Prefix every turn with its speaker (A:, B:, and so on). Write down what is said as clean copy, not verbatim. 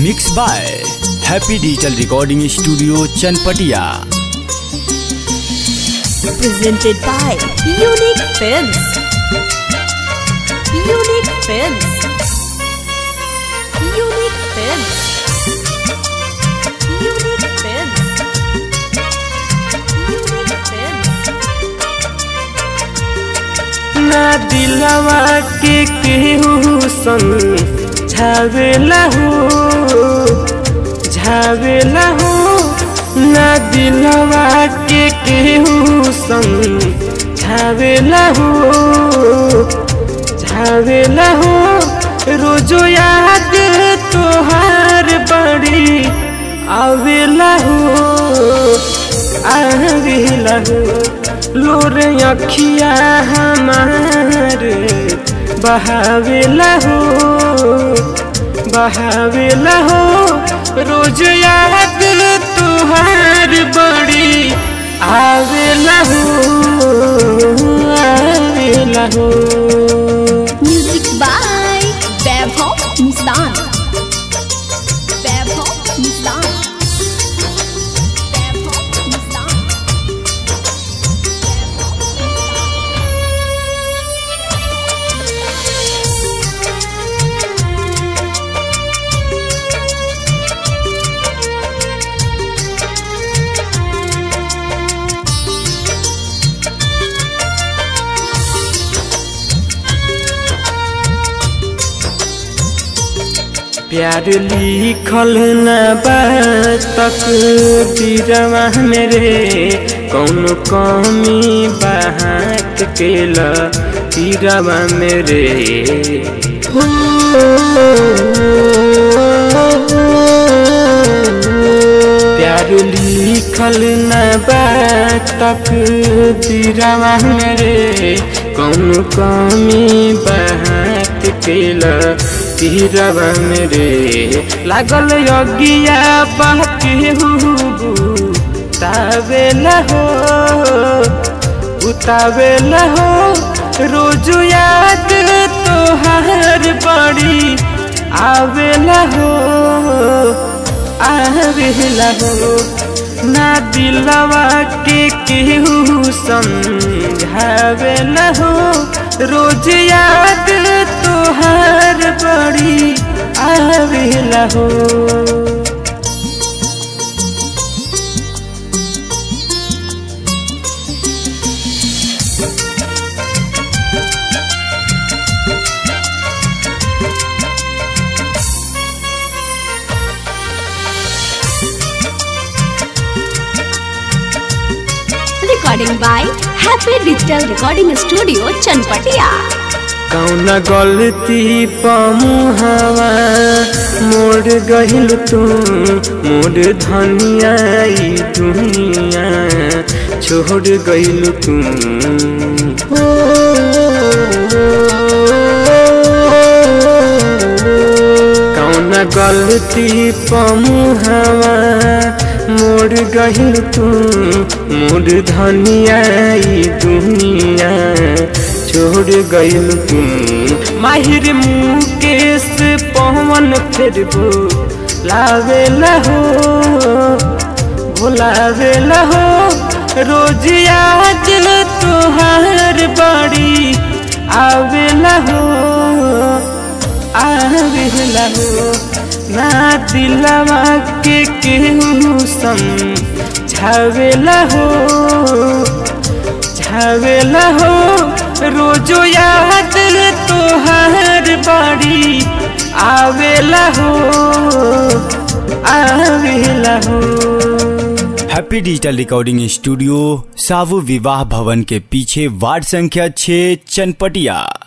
A: Mix by happy digital recording studio Chanpatia.
B: Presented by Unique Films. Unique Films. Unique Films. Unique Films. Unique Films.
C: ना दिलवा के केहू समझावेला हो ना दिलवा के केहू समझावेला हो रोजो याद तोहार बड़ी आवेला हो लोर अखिया हमार बहावेला हो रोज याद तुहार बड़ी आवेला हो
B: Music by Vaibhav Nissan. Vaibhav Nissan. Vaibhav Nissan.
C: प्यार लिखल न तक दिरवा मेरे कौन कमी बात केला दिरवा मेरे प्यार लिखल न तक दिरवा मेरे कौन कमी बात केला तीरवा मेरे लागल यज्ञिया बाकी उतावेला हो रोज याद तोहार बड़ी आवेला हो ना दिलवा के केहू समझावेला हो रोज याद तोहार बड़ी आवेला हो।
B: Recording by Happy Digital Recording Studio Chanpatia.
C: कौन गलती पमुहावा मोड़ गहिल तू मोड़ धनिया दुनिया छोड़ गइल तू कौन गलती पमुहावा मोड़ गहिल तू मोड़ धनिया दुनिया छोड़ गइल तुम माहिर मुकेश पवन फिर भुलावेला हो रोज याद तोहार बड़ी आवेला हो ना दिलवा के केहू समझावेला हो रोजो याद तोहार बड़ी आवेला हो
A: हैप्पी डिजिटल रिकॉर्डिंग स्टूडियो सावु विवाह भवन के पीछे वार्ड संख्या 6 चनपटिया।